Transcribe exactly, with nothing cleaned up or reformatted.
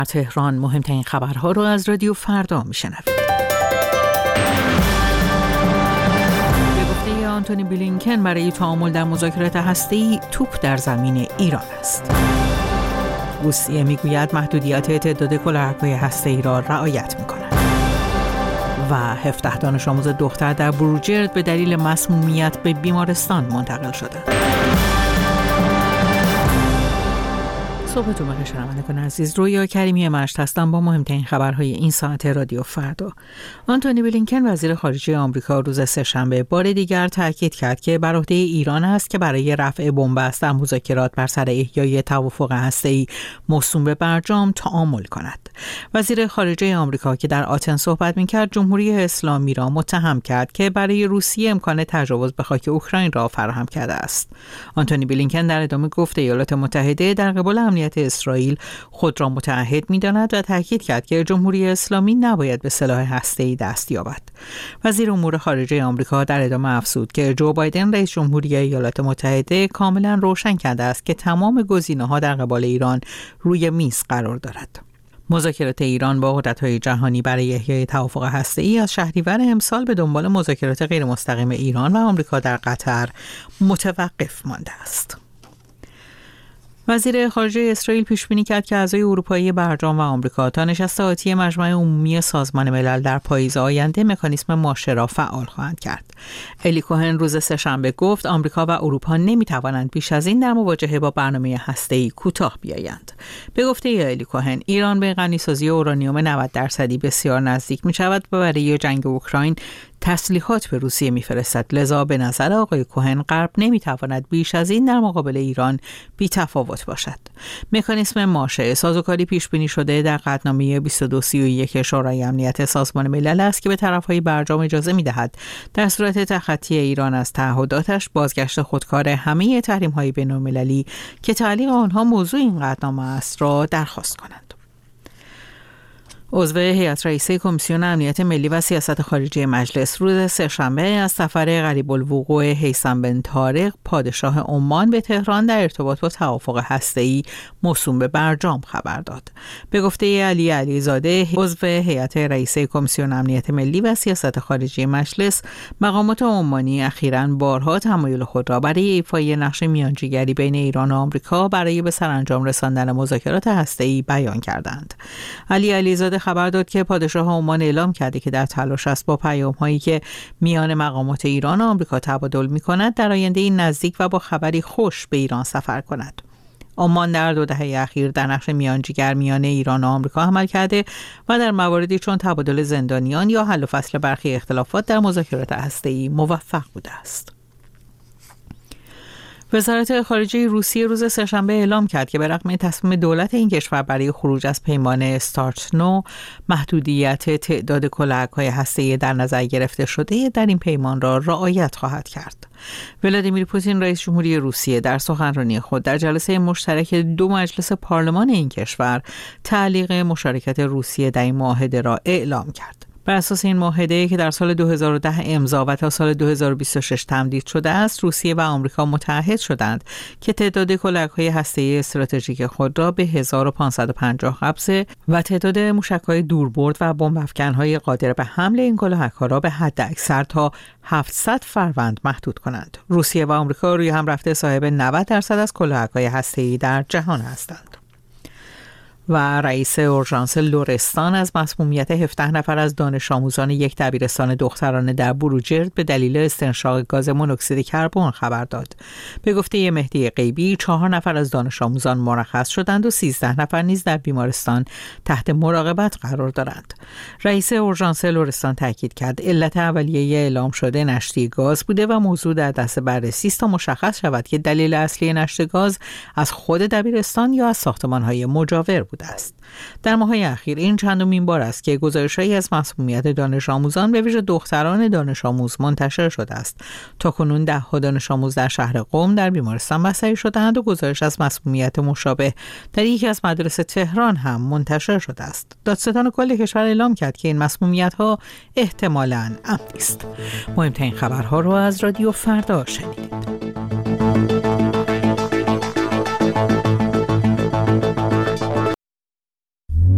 تهران مهمترین خبرها رو از رادیو فردا میشنوید. به گفته آنتونی بلینکن برای تعامل در مذاکرات هسته‌ای توپ در زمین ایران است. روسیه میگوید محدودیت تعداد کلاهک‌های هسته‌ای را رعایت می‌کند. و هفده دانش آموز دختر در بروجرد به دلیل مسمومیت به بیمارستان منتقل شدند. صبحتون بخیر شنوندگان عزیز، رویا کریمی مشت هستم با مهمترین خبرهای این ساعت رادیو فردا. آنتونی بلینکن وزیر خارجه آمریکا روز سه‌شنبه بار دیگر تاکید کرد که بر عهده ایران است که برای رفع بن‌بست در مذاکرات بر سر احیای توافق هسته‌ای موسوم به برجام تعامل کند. وزیر خارجه آمریکا که در آتن صحبت می‌کرد، جمهوری اسلامی را متهم کرد که برای روسیه امکان تجاوز به خاک اوکراین را فراهم کرده است. آنتونی بلینکن در ادامه گفت ایالات متحده در قبال امنیت اسرائیل خود را متعهد می‌داند و تاکید کرد که جمهوری اسلامی نباید به سلاح هسته‌ای دست یابد. وزیر امور خارجه آمریکا در ادامه افزود که جو بایدن رئیس جمهوری ایالات متحده کاملا روشن کرده است که تمام گزینه‌ها در قبال ایران روی میز قرار دارد. مذاکرات ایران با قدرت‌های جهانی برای احیای توافق هسته‌ای از شهریور امسال به دنبال مذاکرات غیرمستقیم ایران و آمریکا در قطر متوقف مانده است. وزیر خارجه اسرائیل پیش بینی کرد که اعضای اروپایی برجام و آمریکا تا نشست آتی مجمع عمومی سازمان ملل در پاییز آینده مکانیسم ماشه را فعال خواهند کرد. الی کوهن روز سه‌شنبه گفت آمریکا و اروپا نمی‌توانند بیش از این در مواجهه با برنامه هسته‌ای کوتاه بیایند. به گفته الی کوهن، ایران به غنیسازی اورانیوم نود درصدی بسیار نزدیک می‌شود و برای جنگ اوکراین تسلیحات به روسیه می‌فرستد. لذا به نظر آقای کوهن غرب نمی‌تواند بیش از این در مقابل ایران بی‌تفاوت باشد. مکانیسم ماشه سازوکاری پیش بینی شده در قطعنامه بیست و دو سی و یک شورای امنیت سازمان ملل است که به طرف‌های برجام اجازه می‌دهد در صورت تخطی ایران از تعهداتش بازگشت خودکار همه تحریم‌های بین‌المللی که تعلیق آنها موضوع این قطعنامه است را درخواست کنند. عضو هیئت رئیسه کمیسیون امنیت ملی و سیاست خارجی مجلس روز سه‌شنبه از سفر غریب الوقوع هیثم بن طارق پادشاه عمان به تهران در ارتباط با توافق هسته‌ای موسوم به برجام خبر داد. به گفته علی علیزاده، عضو هیئت رئیسه کمیسیون امنیت ملی و سیاست خارجی مجلس، مقامات عمانی اخیراً بارها تمایل خود را برای ایفای نقش میانجیگری بین ایران و آمریکا برای به سرانجام رساندن مذاکرات هسته‌ای بیان کردند. علی علیزاده خبر داد که پادشاه عمان اعلام کرده که در تلاش است با پیام‌هایی که میان مقامات ایران و آمریکا تبادل می‌کند در آینده نزدیک و با خبری خوش به ایران سفر کند. عمان در دو دهه اخیر در نقش میانجیگر میان ایران و آمریکا عمل کرده و در مواردی چون تبادل زندانیان یا حل و فصل برخی اختلافات در مذاکرات هسته‌ای موفق بوده است. وزارت خارجه روسیه روز سه‌شنبه اعلام کرد که به رغم تصمیم دولت این کشور برای خروج از پیمان استارت نو، محدودیت تعداد کلاهک‌های هسته‌ای در نظر گرفته شده در این پیمان را رعایت خواهد کرد. ولادیمیر پوتین رئیس جمهوری روسیه در سخنرانی خود در جلسه مشترک دو مجلس پارلمان این کشور تعلیق مشارکت روسیه در این معاهده را اعلام کرد. بر اساس این معاهده که در سال دو هزار و ده امضا و تا سال دو هزار و بیست و شش تمدید شده است، روسیه و آمریکا متعهد شدند که تعداد کلاهک‌های هسته‌ای استراتژیک خود را به هزار و پانصد و پنجاه قبضه و تعداد موشک‌های دوربرد و بمب‌افکن‌های قادر به حمل این کلاهک‌ها را به حد اکثر تا هفتصد فروند محدود کنند. روسیه و آمریکا روی هم رفته صاحب نود درصد از کلاهک‌های هسته‌ای در جهان هستند. و رئیس اورژانس لرستان از مسمومیت هفده نفر از دانش آموزان یک دبیرستان دخترانه در بروجرد به دلیل استنشاق گاز مونوکسید کربن خبر داد. به گفته مهدی غیبی، چهار نفر از دانش آموزان مرخص شدند و سیزده نفر نیز در بیمارستان تحت مراقبت قرار دارند. رئیس اورژانس لرستان تاکید کرد علت اولیه اعلام شده نشتی گاز بوده و موضوع در دست بررسی است تا مشخص شود که دلیل اصلی نشت گاز از خود دبیرستان یا از ساختمان‌های مجاور بوده است. در ماه‌های اخیر این چندمین بار است که گزارش‌هایی از مسمومیت دانش آموزان به ویژه دختران دانش آموز منتشر شده است. تاکنون ده‌ها دانش آموز در شهر قم در بیمارستان بستری شده‌اند و گزارش از مسمومیت مشابه در یکی از مدارس تهران هم منتشر شده است. دادستان کل کشور اعلام کرد که این مسمومیت‌ها احتمالاً عمدی است. مهمترین خبرها را از رادیو فردا شنیدید.